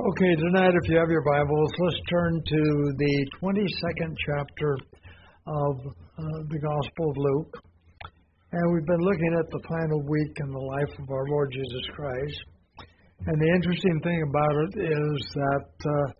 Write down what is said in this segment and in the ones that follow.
Okay, tonight, if you have your Bibles, let's turn to the 22nd chapter of the Gospel of Luke. And we've been looking at the final week in the life of our Lord Jesus Christ. And the interesting thing about it is that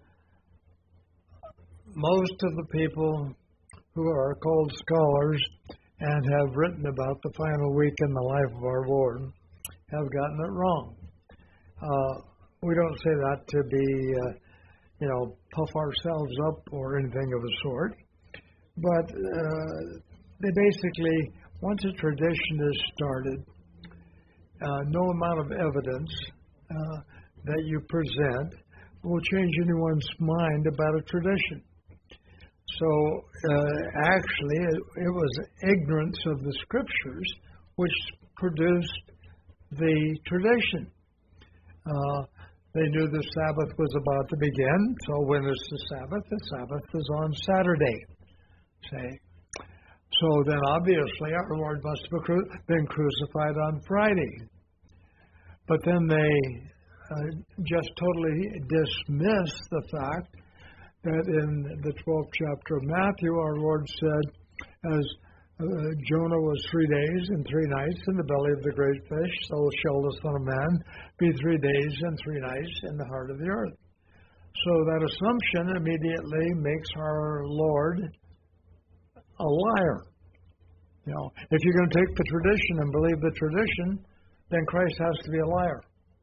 most of the people who are called scholars and have written about the final week in the life of our Lord have gotten it wrong. We don't say that to be, puff ourselves up or anything of the sort. But they basically, once a tradition is started, no amount of evidence that you present will change anyone's mind about a tradition. So actually, it was ignorance of the Scriptures which produced the tradition. They knew the Sabbath was about to begin, so when is the Sabbath? The Sabbath is on Saturday, say. So then obviously our Lord must have been crucified on Friday. But then they just totally dismiss the fact that in the 12th chapter of Matthew, our Lord said, as Jonah was 3 days and 3 nights in the belly of the great fish, so shall the Son of Man be 3 days and 3 nights in the heart of the earth. So that assumption immediately makes our Lord a liar. If you're going to take the tradition and believe the tradition, then Christ has to be a liar.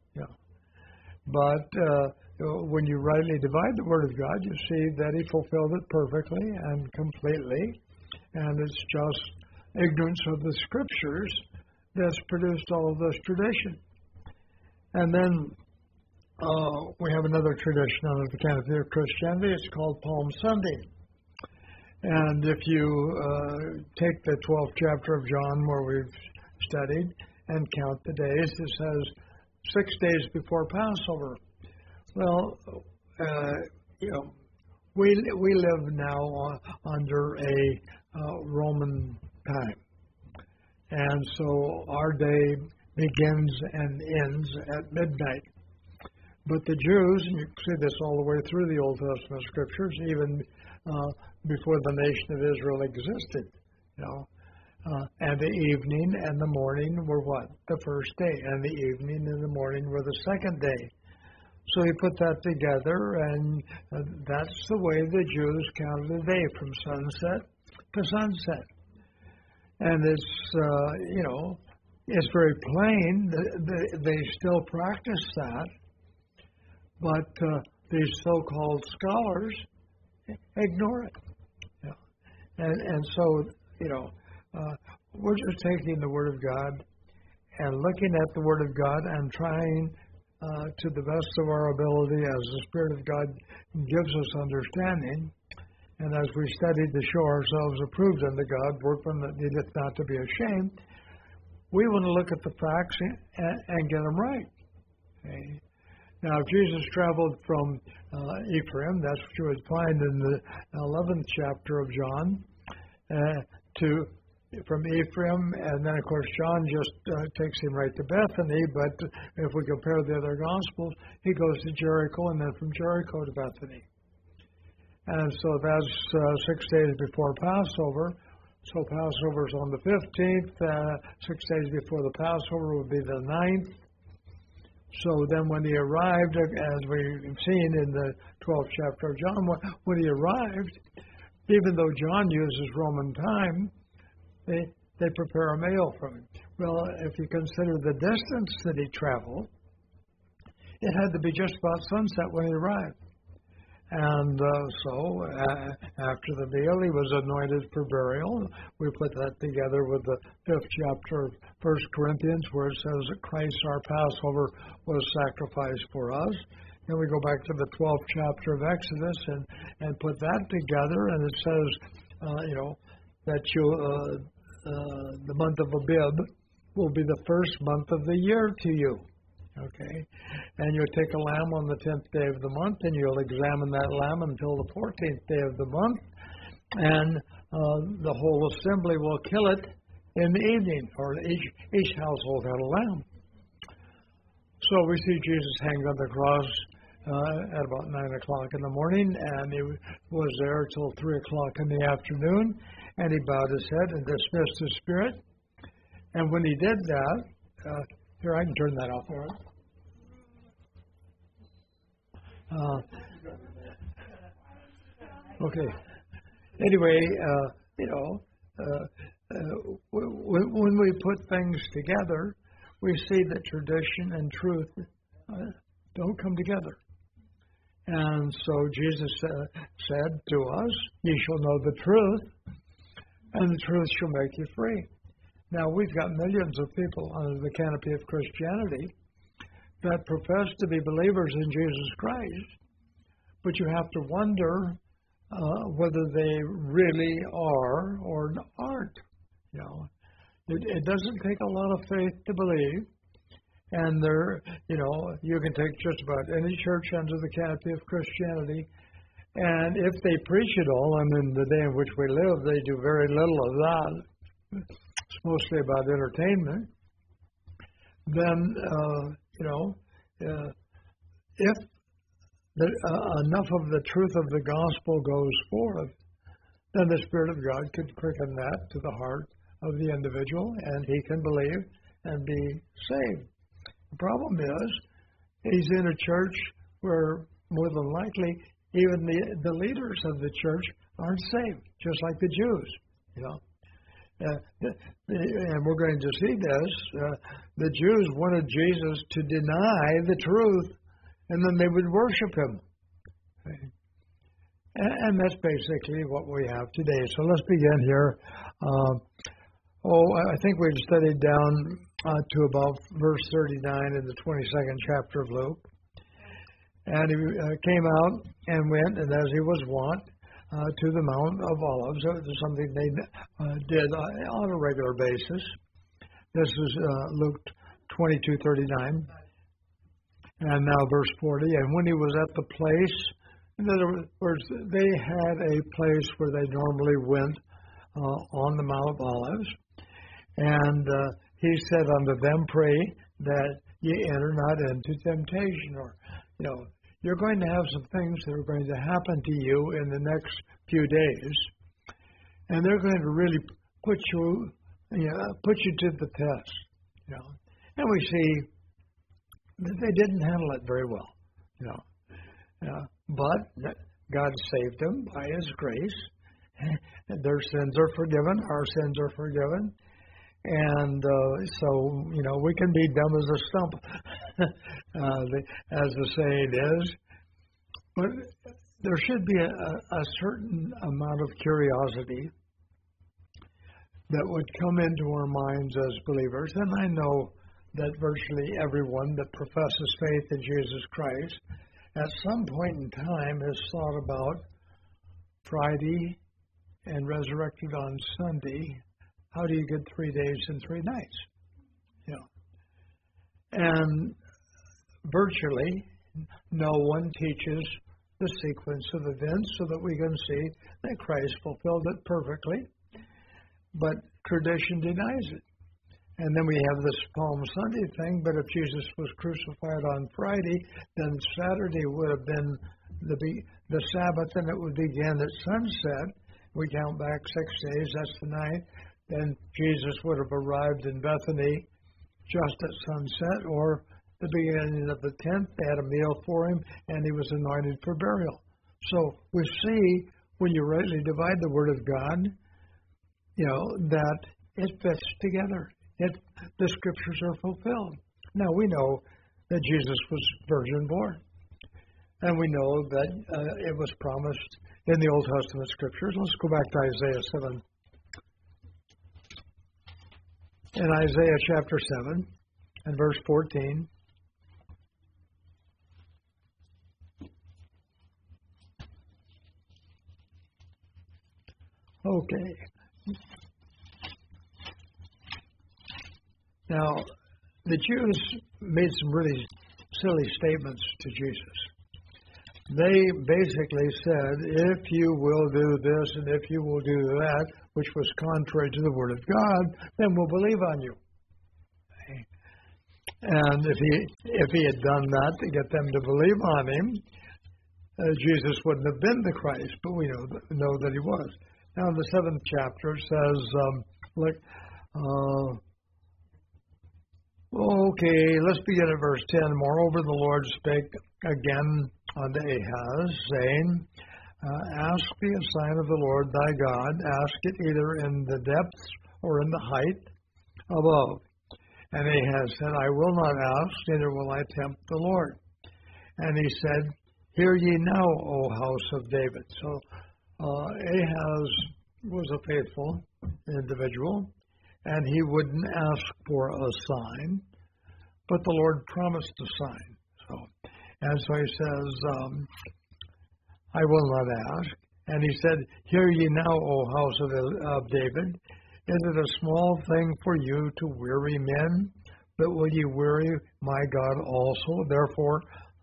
But when you rightly divide the Word of God, you see that He fulfilled it perfectly and completely. And it's just ignorance of the Scriptures that's produced all of this tradition. And then we have another tradition under the canopy of Christianity. It's called Palm Sunday. And if you take the 12th chapter of John where we've studied and count the days, it says 6 days before Passover. Well, we live now under a Roman time. And so our day begins and ends at midnight. But the Jews, and you see this all the way through the Old Testament Scriptures, even before the nation of Israel existed, and the evening and the morning were what? The first day. And the evening and the morning were the second day. So he put that together, and that's the way the Jews counted the day, from sunset to sunset. And it's, it's very plain that they still practice that, but these so-called scholars ignore it. And so, we're just taking the Word of God and looking at the Word of God and trying to the best of our ability, as the Spirit of God gives us understanding, and as we study to show ourselves approved unto God, workmen that needeth not to be ashamed, we want to look at the facts and get them right. Okay? Now, if Jesus traveled from Ephraim, that's what you would find in the 11th chapter of John, from Ephraim, and then, of course, John just takes him right to Bethany, but if we compare the other Gospels, he goes to Jericho, and then from Jericho to Bethany. And so that's 6 days before Passover. So Passover's on the 15th. 6 days before the Passover would be the 9th. So then when he arrived, as we've seen in the 12th chapter of John, when he arrived, even though John uses Roman time, they prepare a meal for him. Well, if you consider the distance that he traveled, it had to be just about sunset when he arrived. And so after the meal, he was anointed for burial. We put that together with the 5th chapter of 1 Corinthians, where it says that Christ, our Passover, was sacrificed for us. Then we go back to the 12th chapter of Exodus and put that together, and it says, that the month of Abib will be the first month of the year to you. Okay, and you'll take a lamb on the 10th day of the month, and you'll examine that lamb until the 14th day of the month, and the whole assembly will kill it in the evening, or each household had a lamb. So we see Jesus hanged on the cross at about 9 o'clock in the morning, and he was there till 3 o'clock in the afternoon, and he bowed his head and dismissed his spirit. And when he did that, here, I can turn that off. Okay. Anyway, when we put things together, we see that tradition and truth don't come together. And so Jesus said to us, "Ye shall know the truth, and the truth shall make you free." Now, we've got millions of people under the canopy of Christianity that profess to be believers in Jesus Christ, but you have to wonder whether they really are or aren't. It doesn't take a lot of faith to believe, and you can take just about any church under the canopy of Christianity, and if they preach it all, and in the day in which we live, they do very little of that. It's mostly about entertainment. Then, if enough of the truth of the gospel goes forth, then the Spirit of God could quicken that to the heart of the individual, and he can believe and be saved. The problem is, he's in a church where more than likely even the leaders of the church aren't saved, just like the Jews. And we're going to see this. The Jews wanted Jesus to deny the truth, and then they would worship him. Okay. And that's basically what we have today. So let's begin here. I think we've studied down to about verse 39 in the 22nd chapter of Luke. And he came out and went, and as he was wont, to the Mount of Olives. It was something they did on a regular basis. This is Luke 22:39. And now verse 40. And when he was at the place, in other words, they had a place where they normally went on the Mount of Olives. And he said unto them, "Pray that ye enter not into temptation." Or, you're going to have some things that are going to happen to you in the next few days, and they're going to really put you to the test. And we see that they didn't handle it very well. But God saved them by His grace. Their sins are forgiven. Our sins are forgiven. And so, we can be dumb as a stump, as the saying is. But there should be a certain amount of curiosity that would come into our minds as believers. And I know that virtually everyone that professes faith in Jesus Christ at some point in time has thought about Friday and resurrected on Sunday. How do you get 3 days and 3 nights? And virtually no one teaches the sequence of events so that we can see that Christ fulfilled it perfectly. But tradition denies it. And then we have this Palm Sunday thing, but if Jesus was crucified on Friday, then Saturday would have been the Sabbath, and it would begin at sunset. We count back 6 days, that's the night. Then Jesus would have arrived in Bethany just at sunset, or the beginning of the 10th. They had a meal for him, and he was anointed for burial. So we see, when you rightly divide the Word of God, that it fits together. The Scriptures are fulfilled. Now, we know that Jesus was virgin born, and we know that it was promised in the Old Testament Scriptures. Let's go back to Isaiah 7. In Isaiah chapter 7 and verse 14, okay. Now, the Jews made some really silly statements to Jesus. They basically said, if you will do this and if you will do that, which was contrary to the Word of God, then we'll believe on you. And if he had done that to get them to believe on him, Jesus wouldn't have been the Christ, but we know that he was. Now in the 7th chapter it says, okay, let's begin at verse 10. Moreover, the Lord spake again unto Ahaz, saying, ask thee a sign of the Lord thy God, ask it either in the depths or in the height above. And Ahaz said, I will not ask, neither will I tempt the Lord. And he said, hear ye now, O house of David. So Ahaz was a faithful individual, and he wouldn't ask for a sign, but the Lord promised a sign. So he says, I will not ask. And he said, hear ye now, O house of David. Is it a small thing for you to weary men? But will ye weary my God also? Therefore,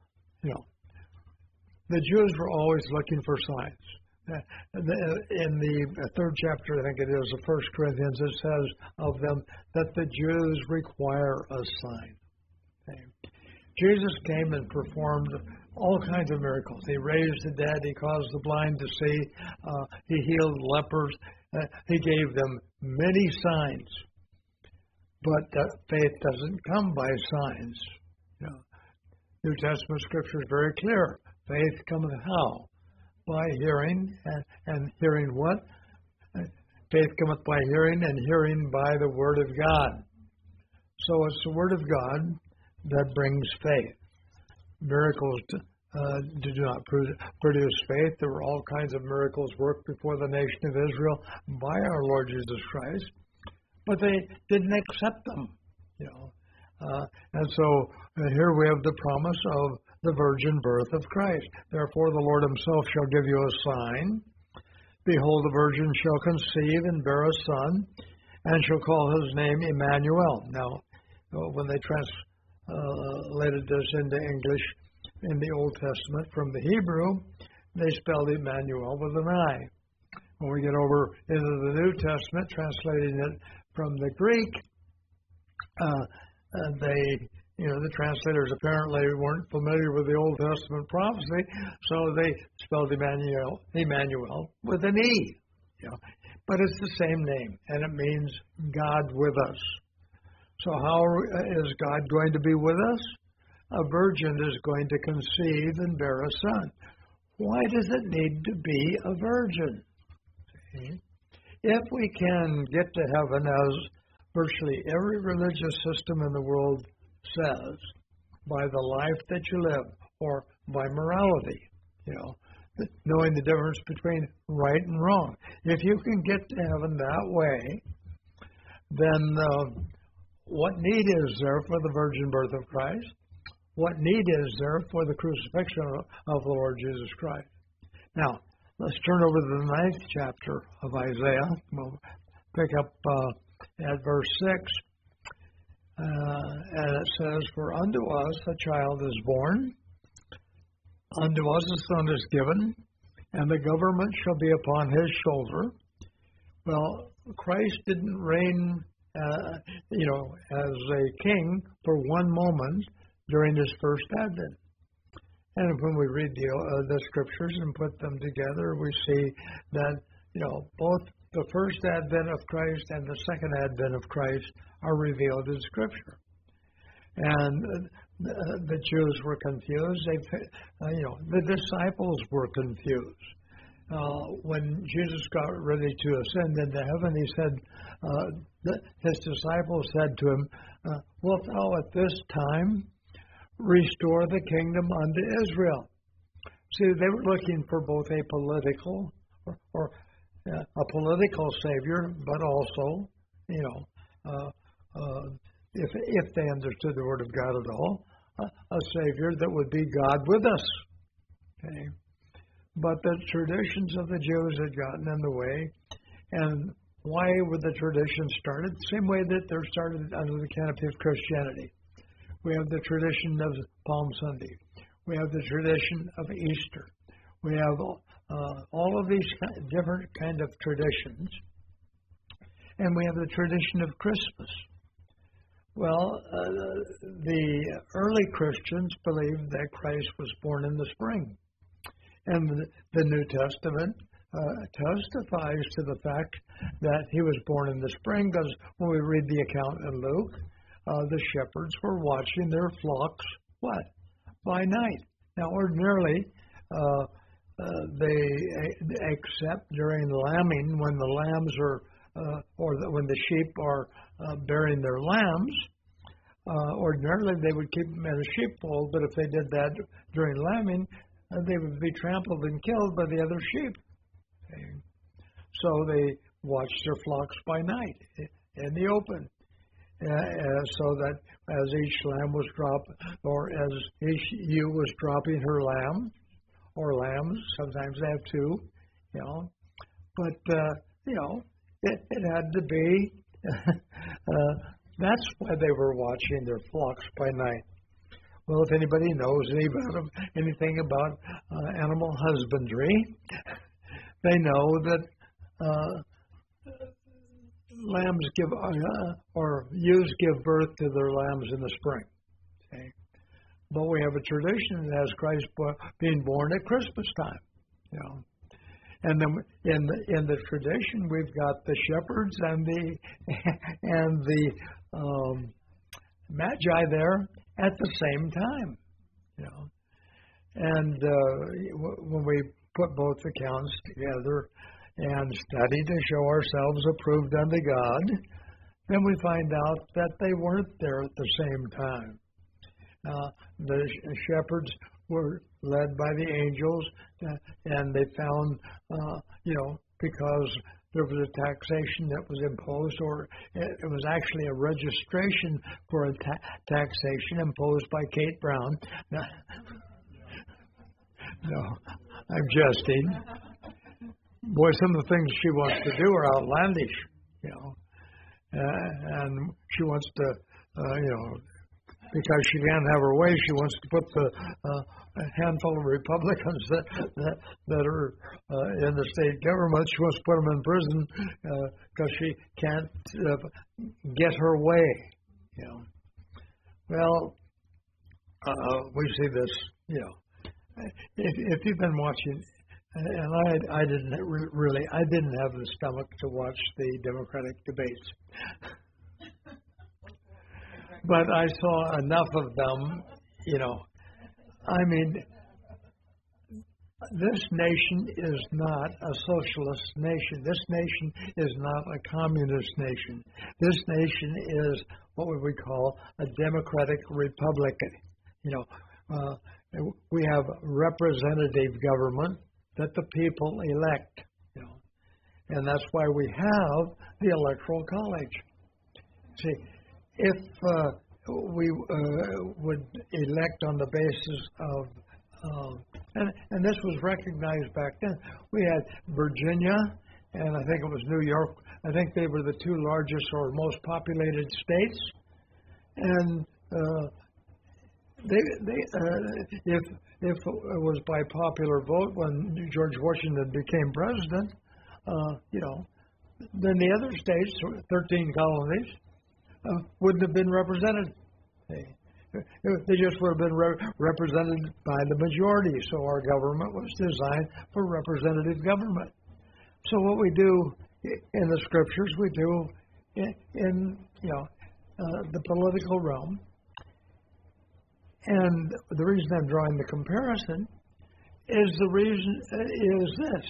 the Jews were always looking for signs. In the 3rd chapter, I think it is, of 1 Corinthians, it says of them that the Jews require a sign. Okay. Jesus came and performed all kinds of miracles. He raised the dead. He caused the blind to see. He healed lepers. He gave them many signs. But faith doesn't come by signs. New Testament Scripture is very clear. Faith cometh how? By hearing, and hearing what? Faith cometh by hearing, and hearing by the Word of God. So it's the Word of God that brings faith. Miracles do not produce faith. There were all kinds of miracles worked before the nation of Israel by our Lord Jesus Christ, but they didn't accept them. And so here we have the promise of the virgin birth of Christ. Therefore the Lord himself shall give you a sign. Behold, the virgin shall conceive and bear a son, and shall call his name Emmanuel. Now, when they translated this into English in the Old Testament from the Hebrew, they spelled Emmanuel with an I. When we get over into the New Testament, translating it from the Greek, the translators apparently weren't familiar with the Old Testament prophecy, so they spelled Emmanuel with an E. But it's the same name, and it means God with us. So how is God going to be with us? A virgin is going to conceive and bear a son. Why does it need to be a virgin? If we can get to heaven, as virtually every religious system in the world says, by the life that you live, or by morality, knowing the difference between right and wrong. If you can get to heaven that way, then what need is there for the virgin birth of Christ? What need is there for the crucifixion of the Lord Jesus Christ? Now, let's turn over to the 9th chapter of Isaiah. We'll pick up at verse 6. And it says, For unto us a child is born, unto us a son is given, and the government shall be upon his shoulder. Well, Christ didn't reign, as a king for one moment during his first advent. And when we read the scriptures and put them together, we see that, both the first advent of Christ and the second advent of Christ are revealed in Scripture. And the Jews were confused. The disciples were confused. When Jesus got ready to ascend into heaven, he said, his disciples said to him, Wilt thou at this time restore the kingdom unto Israel? See, they were looking for both a political savior, but also, if they understood the Word of God at all, a savior that would be God with us. Okay, but the traditions of the Jews had gotten in the way, and why were the traditions started? The same way that they're started under the canopy of Christianity. We have the tradition of Palm Sunday. We have the tradition of Easter. We have all of these different kind of traditions. And we have the tradition of Christmas. Well, the early Christians believed that Christ was born in the spring. And the New Testament testifies to the fact that he was born in the spring, because when we read the account in Luke, the shepherds were watching their flocks, what? By night. Now, ordinarily, they except during lambing, when the lambs are, when the sheep are bearing their lambs, ordinarily they would keep them in a sheepfold, but if they did that during lambing, they would be trampled and killed by the other sheep. Okay. So they watched their flocks by night in the open, so that as each lamb was dropped, or as each ewe was dropping her lamb, or lambs, sometimes they have two, but it had to be. That's why they were watching their flocks by night. Well, if anybody knows anything about animal husbandry, they know that lambs give, or ewes give birth to their lambs in the spring. Okay? But we have a tradition that has Christ being born at Christmas time. And then in the tradition, we've got the shepherds and the magi there at the same time. And when we put both accounts together and study to show ourselves approved unto God, then we find out that they weren't there at the same time. The shepherds were led by the angels, and they found, because there was a taxation that was imposed, or it was actually a registration for a taxation imposed by Kate Brown. No, I'm jesting. Boy, some of the things she wants to do are outlandish, and she wants to, because she can't have her way, she wants to put a handful of Republicans that are in the state government, she wants to put them in prison because she can't get her way. Well, we see this, if you've been watching, and I didn't have the stomach to watch the Democratic debates. But I saw enough of them, I mean, this nation is not a socialist nation. This nation is not a communist nation. This nation is what we would call a democratic republic. We have representative government that the people elect, and that's why we have the Electoral College. See, if we would elect on the basis of, and this was recognized back then, we had Virginia, and I think it was New York. I think they were the two largest or most populated states, and if it was by popular vote when George Washington became president, then the other states, 13 colonies, wouldn't have been represented. They just would have been represented by the majority. So our government was designed for representative government. So what we do in the scriptures, we do in the political realm. And the reason I'm drawing the comparison is this.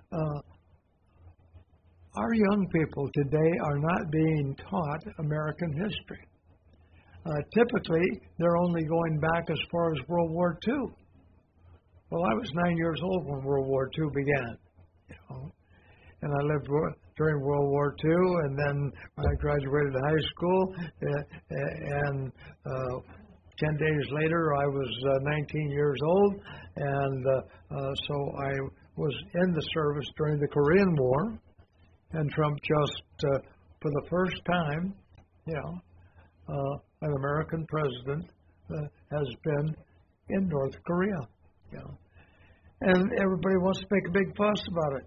Our young people today are not being taught American history. Typically, they're only going back as far as World War II. Well, I was 9 years old when World War II began, and I lived during World War II, and then when I graduated high school, and 10 days later, I was 19 years old, and so I was in the service during the Korean War, and Trump just, for the first time, an American president has been in North Korea, and everybody wants to make a big fuss about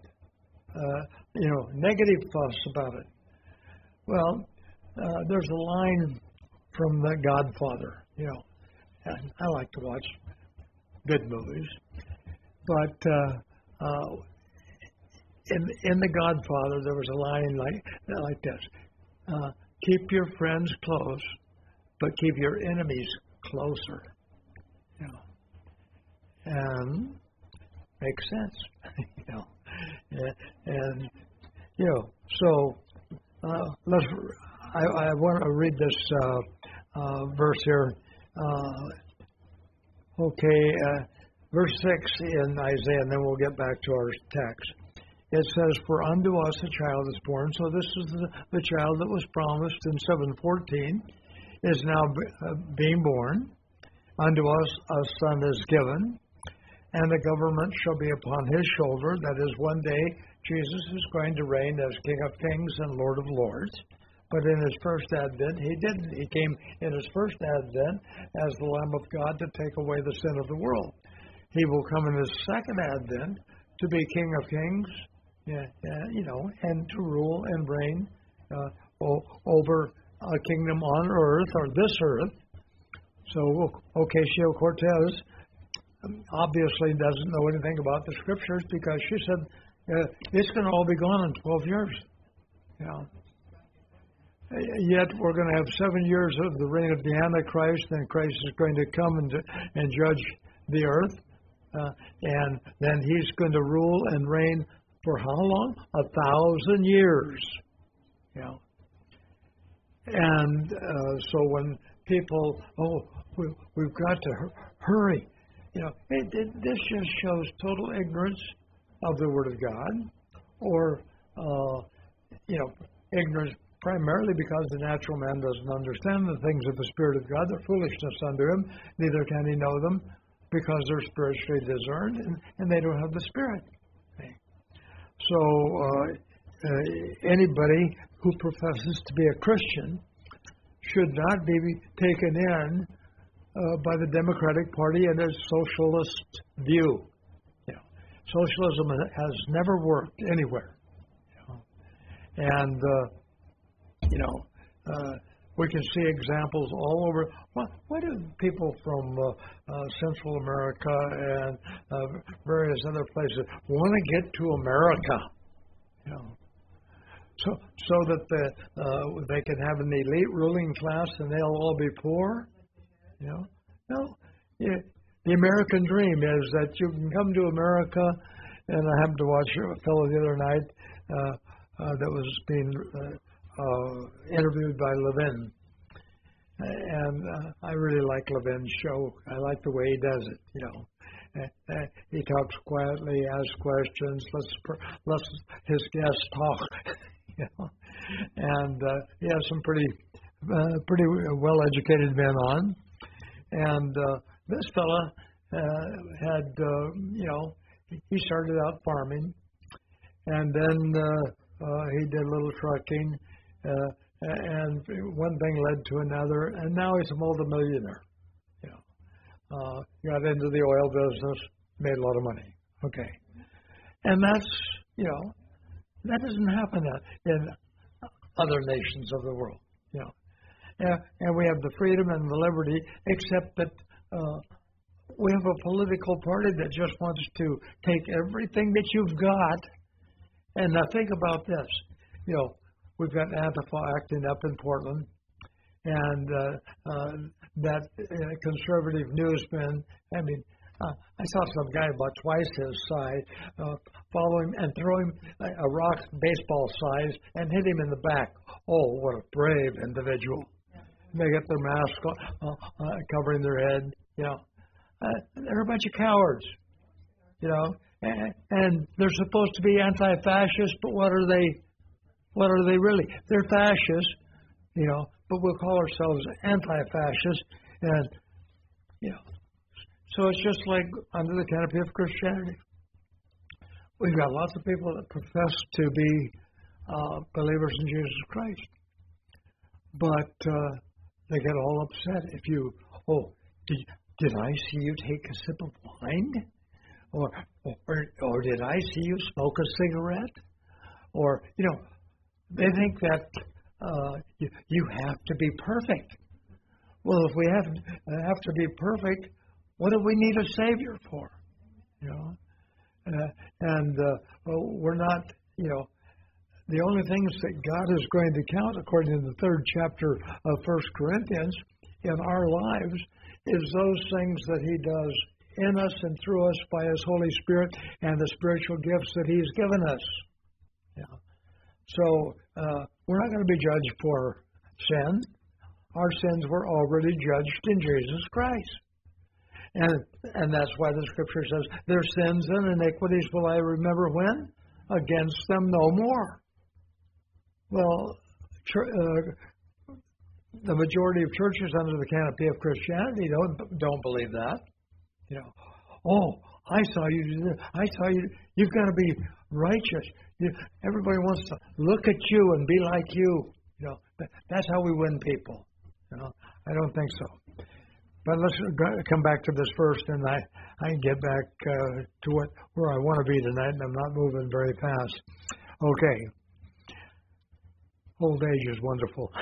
it, negative fuss about it. Well, there's a line from The Godfather, And I like to watch good movies. But in The Godfather, there was a line like this. Keep your friends close, but keep your enemies closer. And makes sense. And so let's. I want to read this verse here. Verse 6 in Isaiah, and then we'll get back to our text. It says, "For unto us a child is born." So this is the child that was promised in 7:14 is now being born. Unto us a son is given, and the government shall be upon his shoulder. That is, one day Jesus is going to reign as King of Kings and Lord of Lords. But in his first advent, he didn't. He came in his first advent as the Lamb of God to take away the sin of the world. He will come in his second advent to be King of Kings, and to rule and reign over a kingdom on earth, or this earth. So Ocasio-Cortez obviously doesn't know anything about the scriptures, because she said it's going to all be gone in 12 years. Yet we're going to have 7 years of the reign of the Antichrist, and Christ is going to come and judge the earth, and then he's going to rule and reign for how long? 1,000 years. And so when people, we've got to hurry, this just shows total ignorance of the Word of God, or ignorance primarily because the natural man doesn't understand the things of the Spirit of God. They're foolishness unto him, neither can he know them, because they're spiritually discerned, and they don't have the Spirit. So anybody who professes to be a Christian should not be taken in by the Democratic Party and its socialist view. Socialism has never worked anywhere. And we can see examples all over. Why do people from Central America and various other places want to get to America? So that they can have an elite ruling class and they'll all be poor? No. The American dream is that you can come to America, and I happened to watch a fellow the other night that was being interviewed by Levin. And I really like Levin's show. I like the way he does it, He talks quietly, asks questions, lets his guests talk, And he has some pretty well-educated men on. And this fella had, he started out farming, and then he did a little trucking, and one thing led to another, and now he's a multimillionaire. Got into the oil business, made a lot of money. Okay. And that's, that doesn't happen in other nations of the world. And we have the freedom and the liberty, except that we have a political party that just wants to take everything that you've got. And now think about this. We've got Antifa acting up in Portland, and that conservative newsman, I saw some guy about twice his size follow him and throw him a rock baseball size and hit him in the back. Oh, what a brave individual. They get their mask covering their head. They're a bunch of cowards. And they're supposed to be anti-fascist, but what are they? What are they really? They're fascists, but we'll call ourselves anti-fascist, and so it's just like under the canopy of Christianity. We've got lots of people that profess to be believers in Jesus Christ, but they get all upset if you, did I see you take a sip of wine? Or did I see you smoke a cigarette? Or, they think that you have to be perfect. Well, if we have to be perfect, what do we need a Savior for? You know, we're not. You know, the only things that God is going to count, according to the 3rd chapter of 1 Corinthians, in our lives, is those things that He does in us and through us by His Holy Spirit and the spiritual gifts that He's given us. Yeah. So we're not going to be judged for sin. Our sins were already judged in Jesus Christ. And that's why the Scripture says, their sins and iniquities will I remember when? Against them no more. Well, the majority of churches under the canopy of Christianity don't believe that. You know, oh, I saw you do this. I saw you. You've got to be righteous. Everybody wants to look at you and be like you. You know, that's how we win people. You know, I don't think so. But let's come back to this first, and I can get back to where I want to be tonight, and I'm not moving very fast. Okay. Old age is wonderful.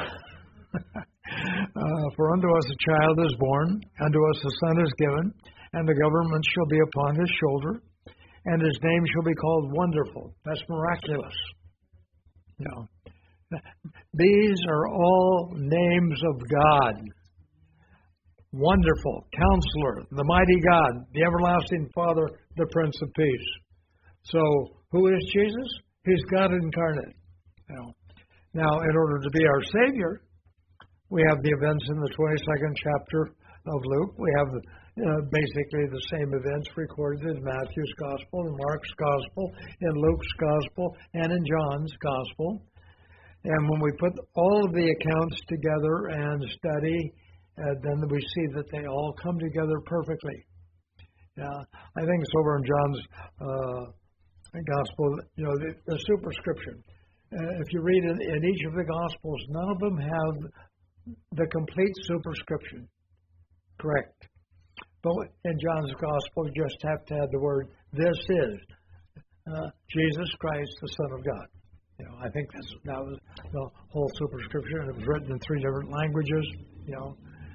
For unto us a child is born, unto us a son is given, and the government shall be upon his shoulder, and his name shall be called Wonderful. That's miraculous. You know, these are all names of God. Wonderful, Counselor, the Mighty God, the Everlasting Father, the Prince of Peace. So, who is Jesus? He's God incarnate. You know. Now, in order to be our Savior, we have the events in the 22nd chapter of Luke. We have basically the same events recorded in Matthew's Gospel, in Mark's Gospel, in Luke's Gospel, and in John's Gospel. And when we put all of the accounts together and study, then we see that they all come together perfectly. I think it's over in John's Gospel, you know, the superscription. If you read in each of the Gospels, none of them have the complete superscription. Correct. But in John's Gospel, you just have to add the word, this is Jesus Christ, the Son of God. You know, I think that was the whole superscription. It was written in 3 different languages, you know.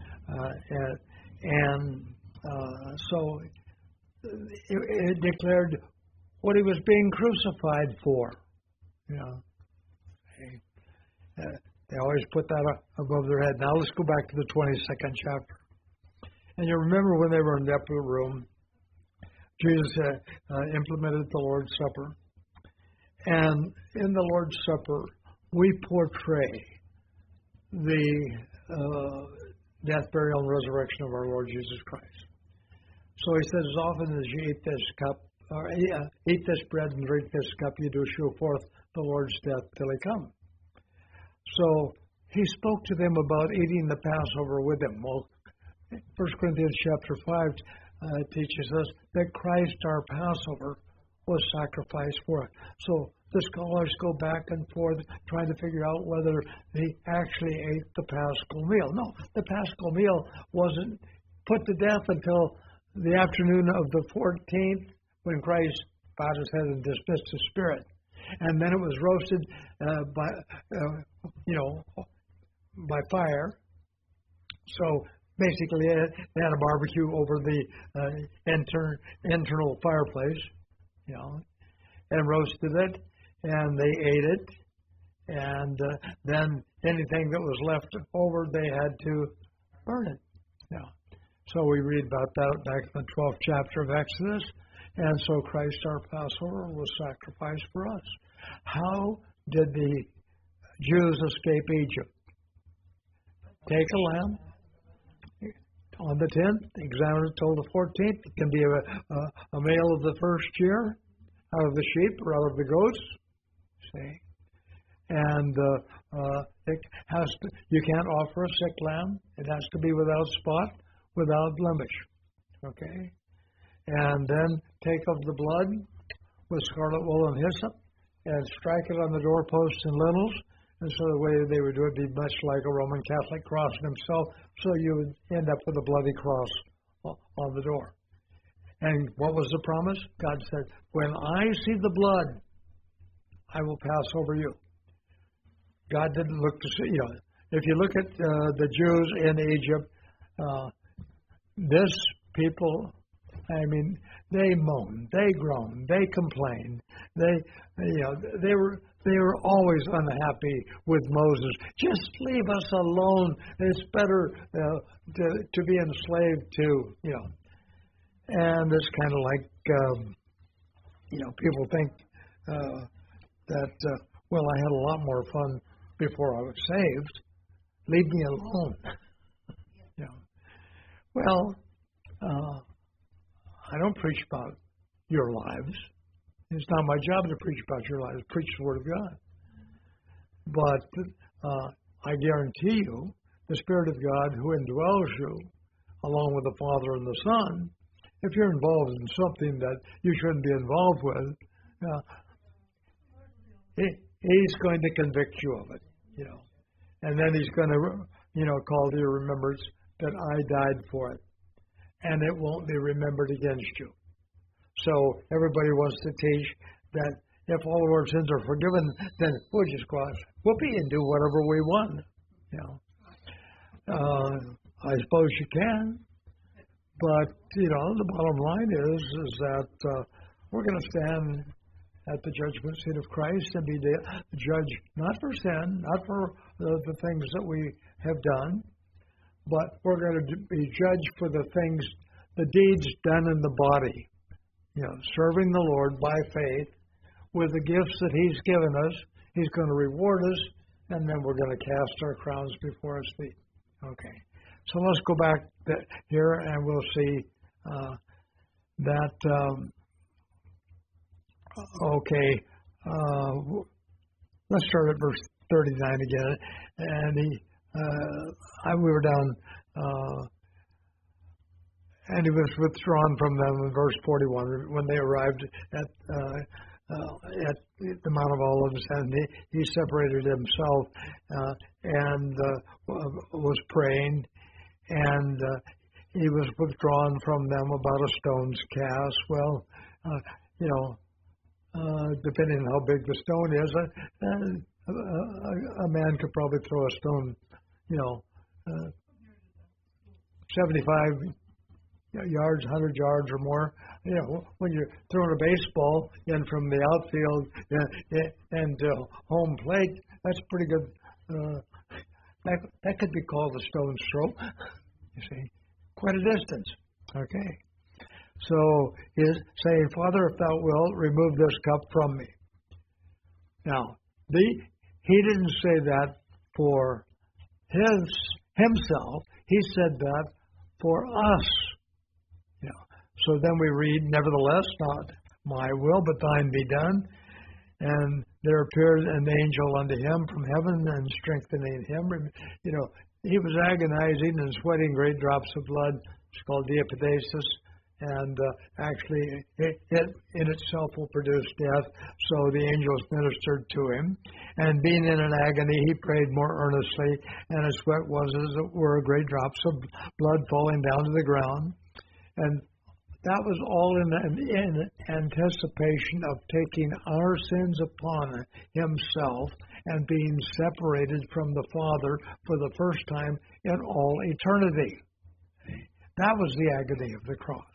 So it declared what he was being crucified for. You know, they always put that above their head. Now let's go back to the 22nd chapter. And you remember when they were in the upper room, Jesus implemented the Lord's Supper. And in the Lord's Supper, we portray the death, burial, and resurrection of our Lord Jesus Christ. So he says, as often as you eat this cup, or eat this bread and drink this cup, you do show forth the Lord's death till he come. So he spoke to them about eating the Passover with them. Well, 1 Corinthians chapter 5 teaches us that Christ, our Passover, was sacrificed for us. So the scholars go back and forth trying to figure out whether he actually ate the Paschal meal. No, the Paschal meal wasn't put to death until the afternoon of the 14th when Christ bowed his head and dismissed his spirit. And then it was roasted by fire. So basically, they had a barbecue over the internal fireplace, you know, and roasted it, and they ate it, and then anything that was left over, they had to burn it. Yeah. So we read about that back in the 12th chapter of Exodus, and so Christ our Passover was sacrificed for us. How did the Jews escape Egypt? Take a lamb on the 10th, examine it till the 14th. It can be a male of the first year, out of the sheep or out of the goats. See? And it has to, you can't offer a sick lamb. It has to be without spot, without blemish. Okay? And then take of the blood with scarlet wool and hyssop and strike it on the doorposts and lintels. And so the way they would do it would be much like a Roman Catholic crossing himself. So you would end up with a bloody cross on the door. And what was the promise? God said, when I see the blood, I will pass over you. God didn't look to see, you know, if you look at the Jews in Egypt, this people, I mean, they moaned, they groaned, they complained, they were always unhappy with Moses. Just leave us alone. It's better to be enslaved to, And it's kind of like, people think that, well, I had a lot more fun before I was saved. Leave me alone. Well, I don't preach about your lives. It's not my job to preach about your lives. Preach the Word of God. But I guarantee you, the Spirit of God who indwells you, along with the Father and the Son, if you're involved in something that you shouldn't be involved with, He's going to convict you of it, And then He's going to, call to your remembrance that I died for it. And it won't be remembered against you. So everybody wants to teach that if all of our sins are forgiven, then we'll just go out, whoopee, and do whatever we want. I suppose you can. But, the bottom line is that we're going to stand at the judgment seat of Christ and be judged not for sin, not for the things that we have done, but we're going to be judged for the things, the deeds done in the body. Serving the Lord by faith with the gifts that He's given us. He's going to reward us, and then we're going to cast our crowns before His feet. Okay. So let's go back here, and we'll see that. Let's start at verse 39 again. And we were down, and He was withdrawn from them in verse 41 when they arrived at the Mount of Olives, and he separated Himself and was praying, and He was withdrawn from them about a stone's cast. Well, depending on how big the stone is, a man could probably throw a stone, 75 yards, 100 yards or more. When you're throwing a baseball in from the outfield and home plate, that's pretty good. That could be called a stone's throw. You see, quite a distance. Okay. So He's saying, Father, if Thou wilt, remove this cup from me. Now, He didn't say that for Himself. He said that for us. So then we read, nevertheless, not my will, but Thine be done. And there appeared an angel unto him from heaven and strengthening him. He was agonizing and sweating great drops of blood. It's called diapedesis. And actually, it in itself will produce death. So the angels ministered to him. And being in an agony, he prayed more earnestly, and his sweat was, as it were, great drops of blood falling down to the ground. And that was all in anticipation of taking our sins upon Himself and being separated from the Father for the first time in all eternity. That was the agony of the cross.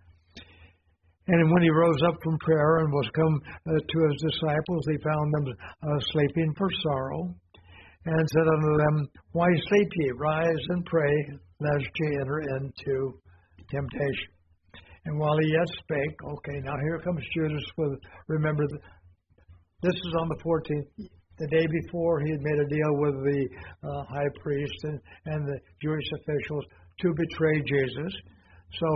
And when He rose up from prayer and was come to His disciples, He found them sleeping for sorrow, and said unto them, Why sleep ye? Rise and pray, lest ye enter into temptation. And while He yet spake, okay, now here comes Judas remember, this is on the 14th. The day before, he had made a deal with the high priest and the Jewish officials to betray Jesus. So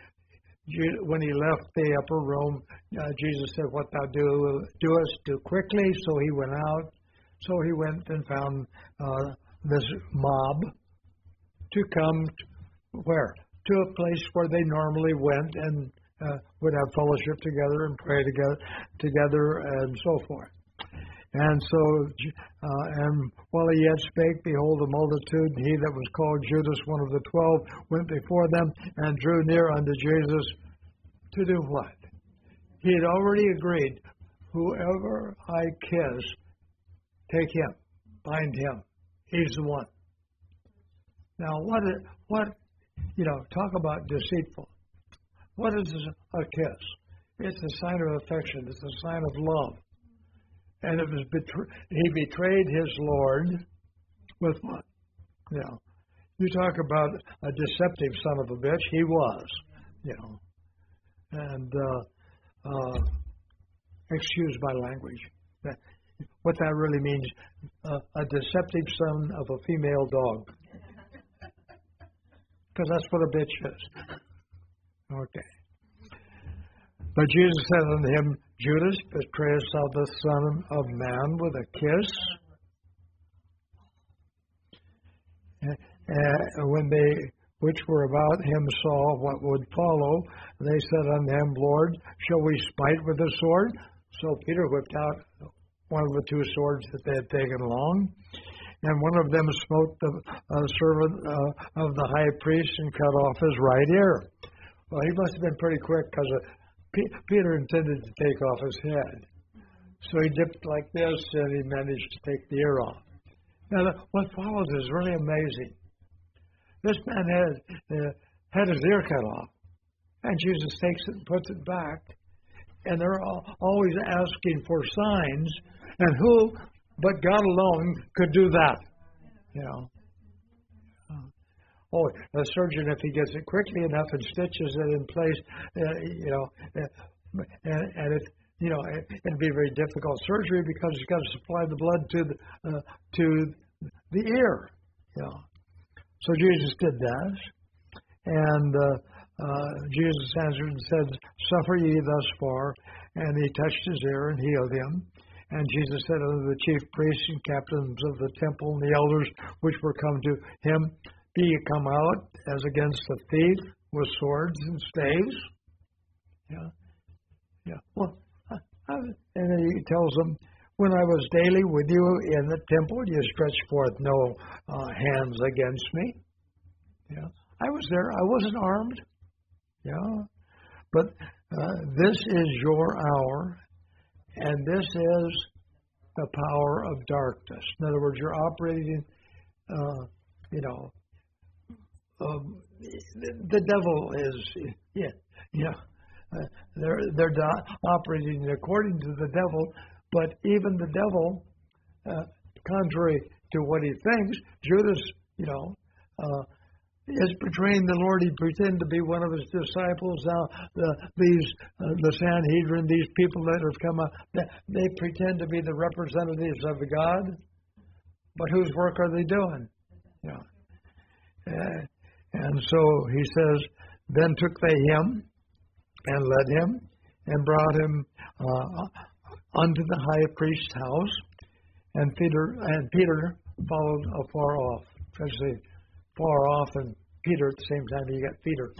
when he left the upper room, Jesus said, What thou doest, do quickly. So he went out. So he went and found this mob to come where? To a place where they normally went and would have fellowship together and pray together and so forth. And so, and while he yet spake, behold, a multitude, and he that was called Judas, one of the 12, went before them and drew near unto Jesus to do what? He had already agreed, whoever I kiss, take him, bind him. He's the one. Now, what talk about deceitful. What is a kiss? It's a sign of affection. It's a sign of love. And it was he betrayed his Lord with what? You talk about a deceptive son of a bitch. He was, And excuse my language. What that really means, a deceptive son of a female dog. Because that's what a bitch is. Okay. But Jesus said unto him, Judas, betrayest thou the Son of Man with a kiss? When they which were about him saw what would follow, they said unto him, Lord, shall we smite with the sword? So Peter whipped out one of the two swords that they had taken along, and one of them smote the servant of the high priest and cut off his right ear. Well, he must have been pretty quick, because Peter intended to take off his head. So he dipped like this, and he managed to take the ear off. Now, what follows is really amazing. This man had his ear cut off, and Jesus takes it and puts it back, and they're always asking for signs, and who but God alone could do that? Oh, a surgeon, if he gets it quickly enough and stitches it in place, and it'd be very difficult surgery because he's got to supply the blood to the ear. So Jesus did that, and Jesus answered and said, Suffer ye thus far, and he touched his ear and healed him. And Jesus said unto the chief priests and captains of the temple and the elders which were come to him, Be ye come out as against a thief with swords and staves? Well, and then he tells them, When I was daily with you in the temple, you stretched forth no hands against me. I was there. I wasn't armed. But this is your hour, and this is the power of darkness. In other words, you're operating, the devil is, they're operating according to the devil, but even the devil, contrary to what he thinks, Judas, is betraying the Lord. He pretended to be one of his disciples. Now, the Sanhedrin, these people that have come up, they pretend to be the representatives of God, but whose work are they doing? And so he says, Then took they him and led him and brought him unto the high priest's house, and Peter followed afar off. I say far off, and Peter at the same time. You got Peter.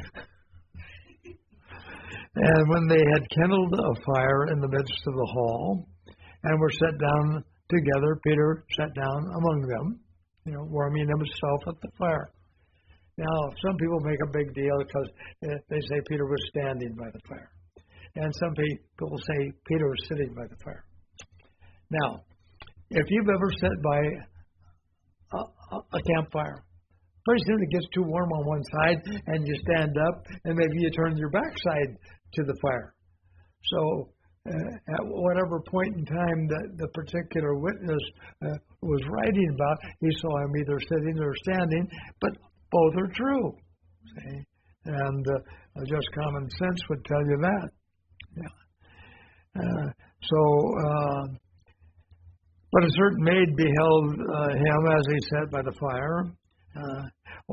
And when they had kindled a fire in the midst of the hall, and were set down together, Peter sat down among them, warming himself at the fire. Now, some people make a big deal because they say Peter was standing by the fire. And some people say Peter was sitting by the fire. Now, if you've ever sat by a campfire, pretty soon it gets too warm on one side and you stand up and maybe you turn your backside to the fire. So at whatever point in time that the particular witness was writing about, he saw him either sitting or standing, but both are true. See? And just common sense would tell you that. But a certain maid beheld him as he sat by the fire. I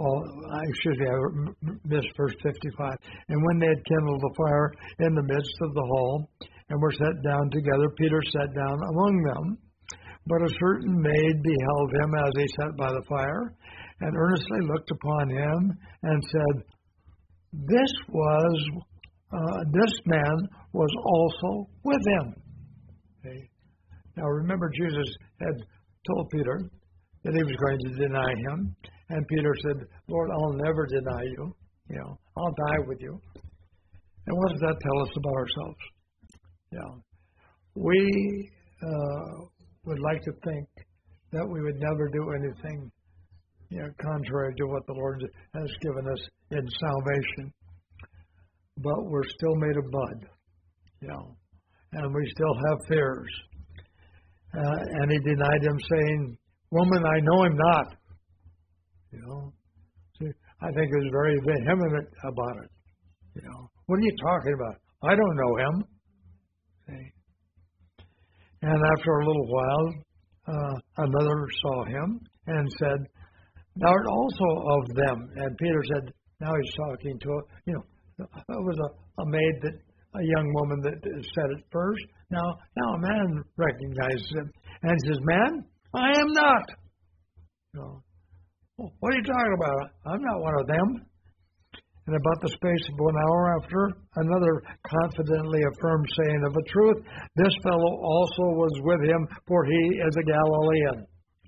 missed verse 55. And when they had kindled the fire in the midst of the hall, and were set down together, Peter sat down among them. But a certain maid beheld him as he sat by the fire, and earnestly looked upon him, and said, This man was also with him. Okay. Now remember, Jesus had told Peter that he was going to deny him, and Peter said, Lord, I'll never deny you. I'll die with you. And what does that tell us about ourselves? We would like to think that we would never do anything contrary to what the Lord has given us in salvation, but we're still made of mud, and we still have fears. And he denied him, saying, "Woman, I know him not." See, I think he was very vehement about it. What are you talking about? I don't know him. See? And after a little while, another saw him and said, "Thou art also of them." And Peter said, now he's talking to it was a maid, a young woman that said it first. Now a man recognizes him and says, "Man, I am not." What are you talking about? I'm not one of them. And about the space of 1 hour after, another confidently affirmed, saying, "Of a truth, this fellow also was with him, for he is a Galilean."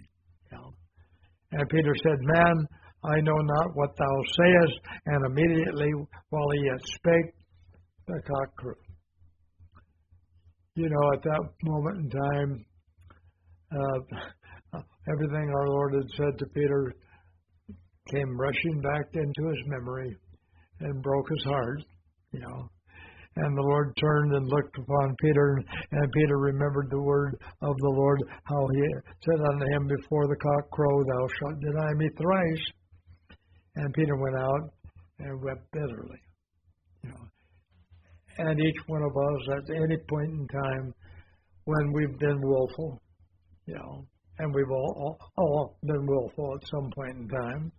And Peter said, "Man, I know not what thou sayest." And immediately, while he yet spake, the cock crew. At that moment in time, everything our Lord had said to Peter came rushing back into his memory and broke his heart, And the Lord turned and looked upon Peter, and Peter remembered the word of the Lord, how he said unto him, "Before the cock crow, thou shalt deny me thrice." And Peter went out and wept bitterly. And each one of us, at any point in time, when we've been willful, and we've all been willful at some point in time,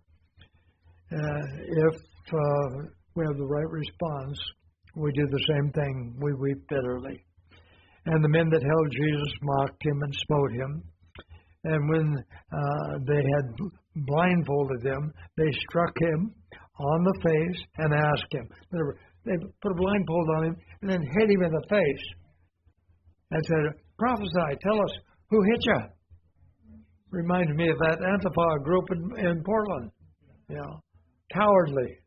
if we have the right response, we do the same thing. We weep bitterly. And the men that held Jesus mocked him and smote him. And when they had blindfolded him, they struck him on the face and asked him. They put a blindfold on him and then hit him in the face and said, "Prophesy, tell us, who hit you?" Reminds me of that Antifa group in Portland. Cowardly.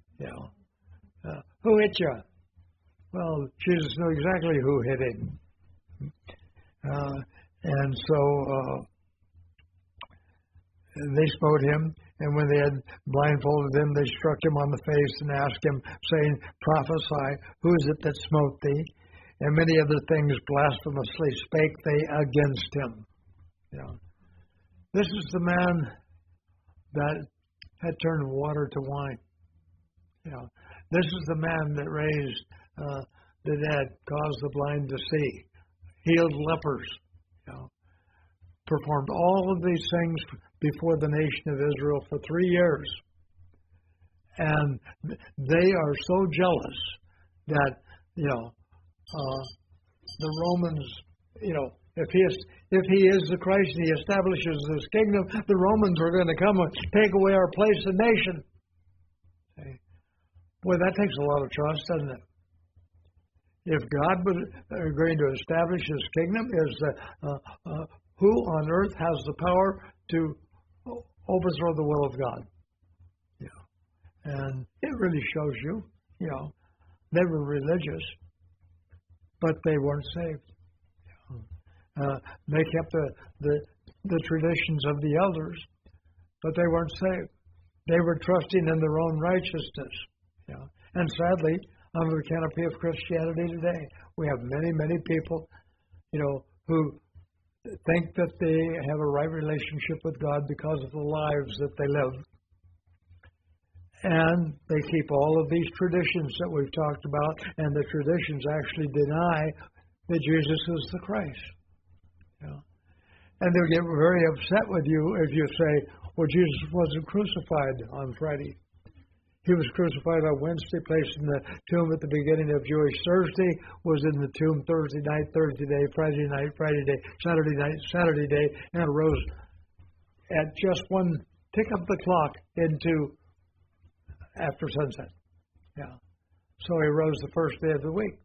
Who hit you? Well, Jesus knew exactly who hit him. And so they smote him, and when they had blindfolded him, they struck him on the face and asked him, saying, "Prophesy, who is it that smote thee?" And many other things blasphemously spake they against him. This is the man that had turned water to wine. This is the man that raised the dead, caused the blind to see, healed lepers, performed all of these things before the nation of Israel for 3 years. And they are so jealous that, the Romans, if he is the Christ and he establishes his kingdom, the Romans are going to come and take away our place and nation. Boy, that takes a lot of trust, doesn't it? If God was going to establish his kingdom, who on earth has the power to overthrow the will of God? And it really shows you, they were religious, but they weren't saved. They kept the traditions of the elders, but they weren't saved. They were trusting in their own righteousness. And sadly, under the canopy of Christianity today, we have many, many people, who think that they have a right relationship with God because of the lives that they live. And they keep all of these traditions that we've talked about, and the traditions actually deny that Jesus is the Christ. And they'll get very upset with you if you say, "Well, Jesus wasn't crucified on Friday. He was crucified on Wednesday, placed in the tomb at the beginning of Jewish Thursday, was in the tomb Thursday night, Thursday day, Friday night, Friday day, Saturday night, Saturday day, and arose at just one tick of the clock into after sunset." So he rose the first day of the week.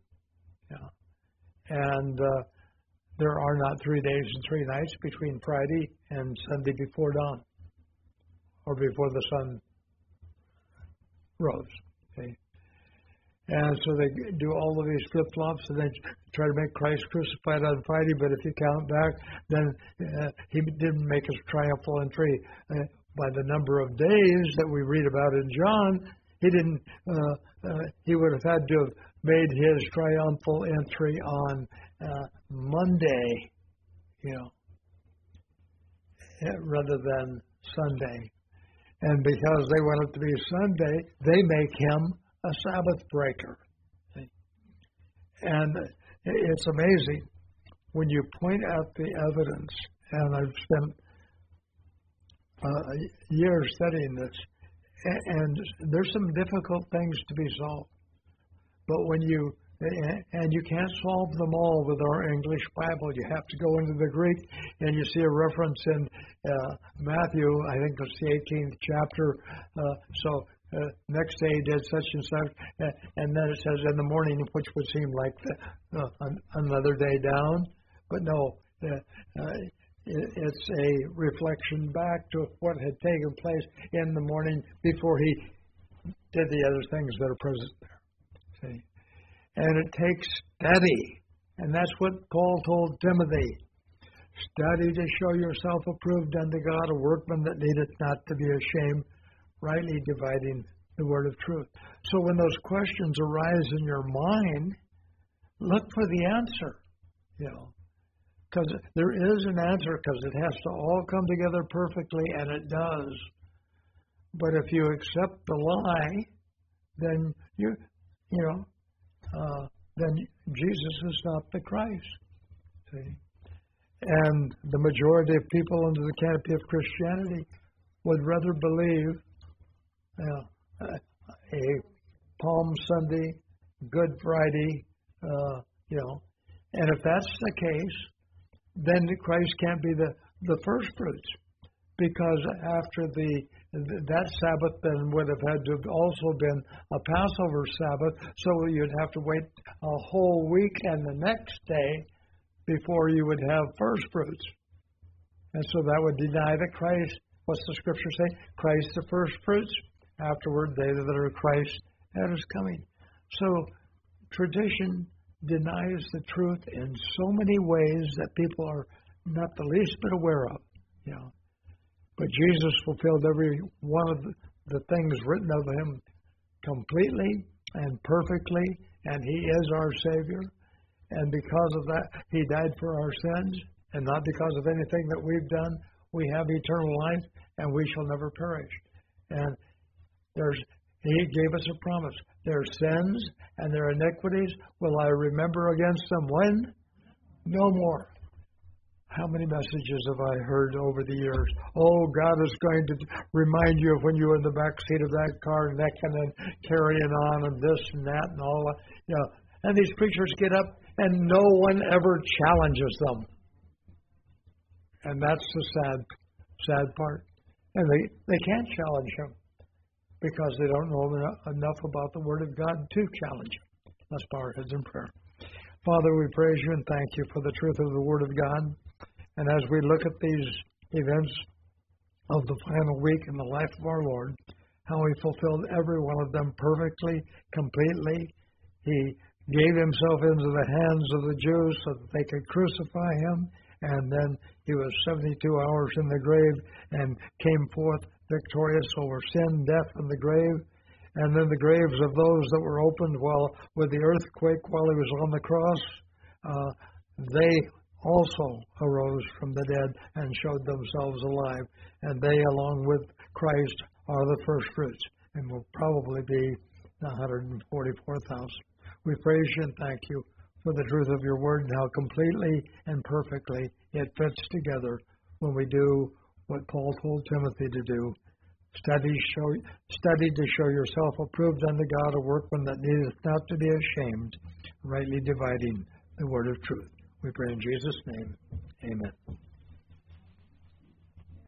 And there are not 3 days and 3 nights between Friday and Sunday before dawn, or before the sun rose. Okay? And so they do all of these flip-flops, and they try to make Christ crucified on Friday, but if you count back, then he didn't make his triumphal entry by the number of days that we read about in John. He didn't. He would have had to have made his triumphal entry on Monday, rather than Sunday. And because they want it to be Sunday, they make him a Sabbath breaker. And it's amazing when you point out the evidence, and I've spent years studying this, and there's some difficult things to be solved. But when you can't solve them all with our English Bible. You have to go into the Greek, and you see a reference in Matthew, I think it's the 18th chapter. Next day he did such and such, and then it says in the morning, which would seem like another day down. But no, it's a reflection back to what had taken place in the morning before he did the other things that are present there. See? And it takes study. And that's what Paul told Timothy. Study to show yourself approved unto God, a workman that needeth not to be ashamed, rightly dividing the word of truth. So when those questions arise in your mind, look for the answer, because there is an answer, because it has to all come together perfectly, and it does. But if you accept the lie, then then Jesus is not the Christ. See? And the majority of people under the canopy of Christianity would rather believe a Palm Sunday, Good Friday, and if that's the case, then Christ can't be the first fruits, because after that Sabbath then would have had to have also been a Passover Sabbath, so you'd have to wait a whole week and the next day before you would have first fruits. And so that would deny that Christ, what's the scripture say? Christ the first fruits, afterward they that are Christ at his coming. So tradition denies the truth in so many ways that people are not the least bit aware of. But Jesus fulfilled every one of the things written of him completely and perfectly, and he is our Savior. And because of that, he died for our sins, and not because of anything that we've done. We have eternal life, and we shall never perish. And he gave us a promise. Their sins and their iniquities will I remember against them when? No more. How many messages have I heard over the years? Oh, God is going to remind you of when you were in the back seat of that car, necking and carrying on, and this and that and all that. And these preachers get up, and no one ever challenges them. And that's the sad part. And they can't challenge him because they don't know enough about the Word of God to challenge him. Let's bow our heads in prayer. Father, we praise you and thank you for the truth of the Word of God. And as we look at these events of the final week in the life of our Lord, how he fulfilled every one of them perfectly, completely. He gave himself into the hands of the Jews so that they could crucify him. And then he was 72 hours in the grave and came forth victorious over sin, death, and the grave. And then the graves of those that were opened with the earthquake while he was on the cross, they also arose from the dead and showed themselves alive. And they, along with Christ, are the first fruits, and will probably be 144,000. We praise you and thank you for the truth of your word and how completely and perfectly it fits together when we do what Paul told Timothy to do. Study to show yourself approved unto God, a workman that needeth not to be ashamed, rightly dividing the word of truth. We pray in Jesus' name. Amen.